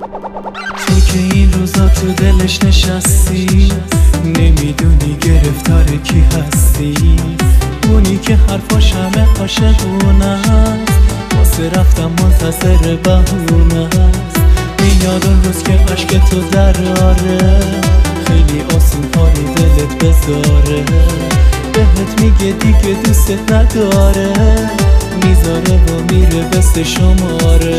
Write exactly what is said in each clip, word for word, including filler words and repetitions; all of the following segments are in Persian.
تو که این روزا تو دلش نشستی، نمیدونی گرفتار کی هستی. اونی که حرفاش همه عاشقونه هست، واسه رفتم منتظر بهونه هست. میاد اون روز که عشق تو دراره، خیلی آسون کاری دلت بذاره. بهت میگه دیگه دوست نداره، میذاره و میره بست شماره.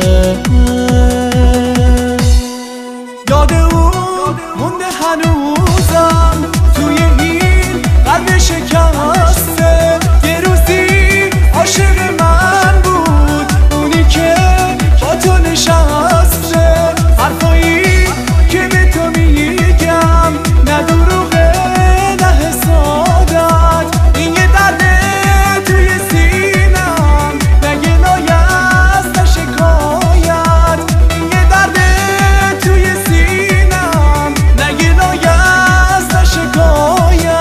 یاد اون مونده هنوزم توی این قلب شکسته. یه روزی عاشق من بود، اونی که با تو نشسته. حرفایی که به تو میگم نه دروغه نه حسادت. این یه درده توی سینم، نگه نایست نه شکایت. این یه درده توی سینم، نگه نایست نه شکایت.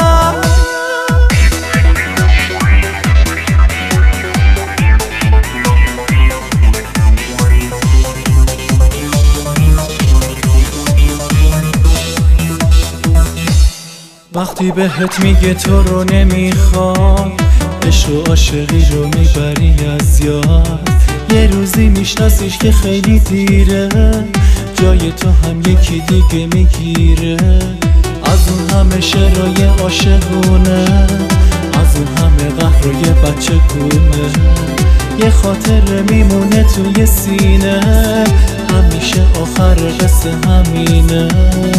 وقتی بهت میگه تو رو نمیخواد، عشق و عاشقی رو میبری از یاد. یه روزی میشناسیش که خیلی دیره، جای تو هم یکی دیگه میگیره. از اون همه شعرهای عاشقونه، از اون همه قهر و یه بچه گونه. یه خاطر میمونه توی سینه، همیشه آخر قصه همینه.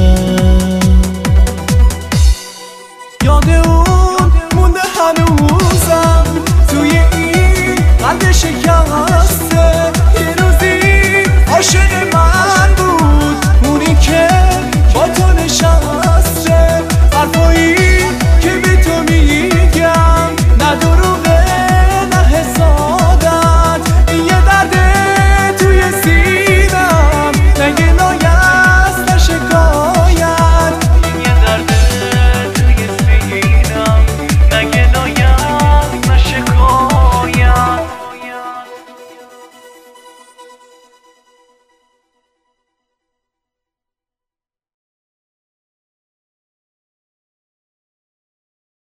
یاد اون مونده هنوزم توی این قلب شکسته.